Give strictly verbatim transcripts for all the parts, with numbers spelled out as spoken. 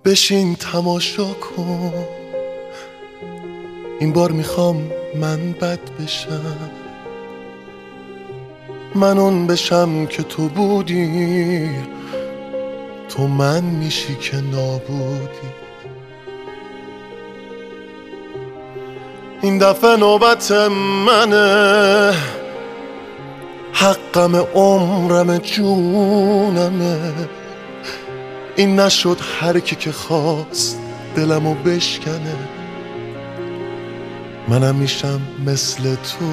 بشین تماشا کن، این بار میخوام من بد بشم، من اون بشم که تو بودی، تو من میشی که نابودی. این دفعه نوبت منه، حقم عمرم جونمه، این نشد هر کی که خواست دلمو بشکنه، منم میشم مثل تو،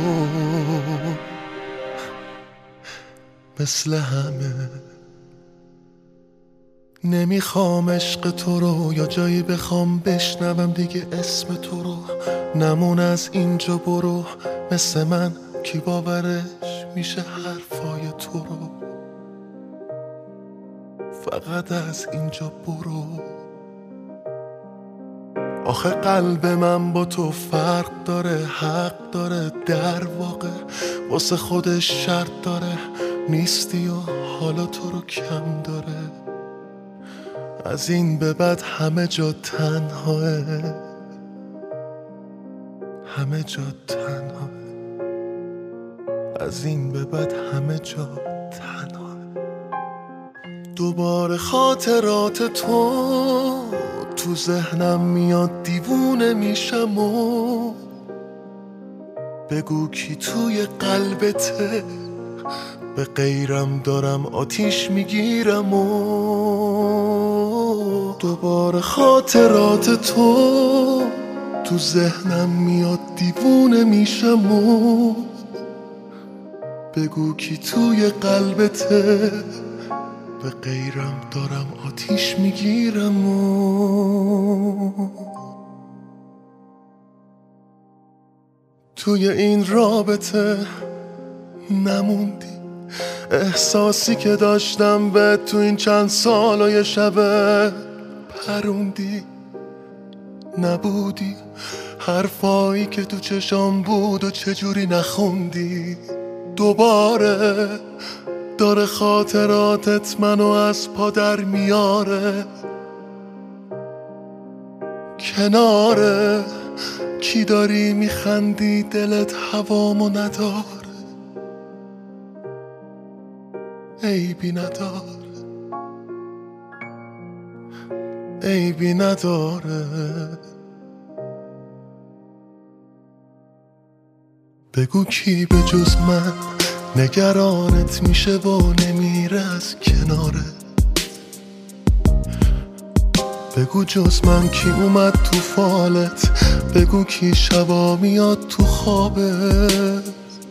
مثل همه. نمیخوام عشق تو رو یا جایی بخوام بشنوم دیگه اسم تو رو، نمون از اینجا برو، مثل من کی باورش میشه حرفای تو رو، فقط از اینجا برو. آخه قلب من با تو فرق داره، حق داره، در واقع واسه خودش شرط داره، نیستی و حالا تو رو کم داره، از این به بعد همه جا تنهاه، همه جا تنهاه، از این به بعد همه جا تنهاه. دوباره خاطرات تو تو ذهنم میاد، دیوونه میشم و بگو کی توی قلبته، به غیرم دارم آتیش میگیرم و دوباره خاطرات تو تو ذهنم میاد، دیوونه میشم و بگو کی توی قلبته، به غیرم دارم آتیش میگیرم و توی این رابطه نموندی، احساسی که داشتم به تو این چند سال و یه شبه پروندی، نبودی حرفایی که تو چشام بود و چجوری نخوندی. دوباره داره خاطراتت منو از پا در میاره، کناره کی داری میخندی دلت هوامو نداره، عیبی نداره، عیبی نداره. بگو کی به جز من نگرانت میشه و نمیره از کناره، بگو جز من کی اومد تو فالت، بگو کی شبا میاد تو خوابت،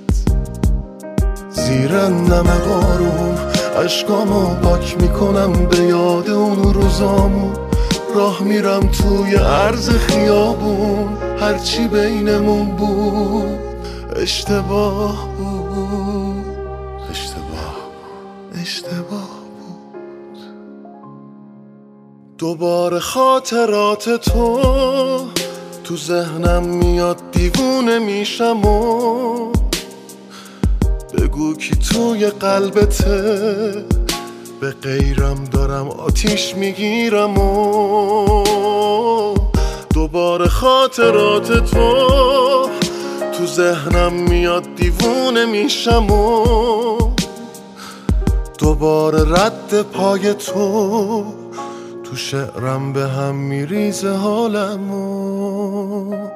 زیر نم بارون اشکامو پاک میکنم به یاد اون روزامو، راه میرم توی عرض خیابون، هرچی بینمون بود اشتباه بود، اشتباه بود، اشتباه بود. دوباره خاطرات تو تو ذهنم میاد، دیوونه میشم و بگو کی توی قلبته، به غیرم دارم آتیش میگیرم و دوباره خاطرات تو تو ذهنم میاد، دیوونه میشم و دوباره رد پای تو تو شعرم به هم میریزه حالم و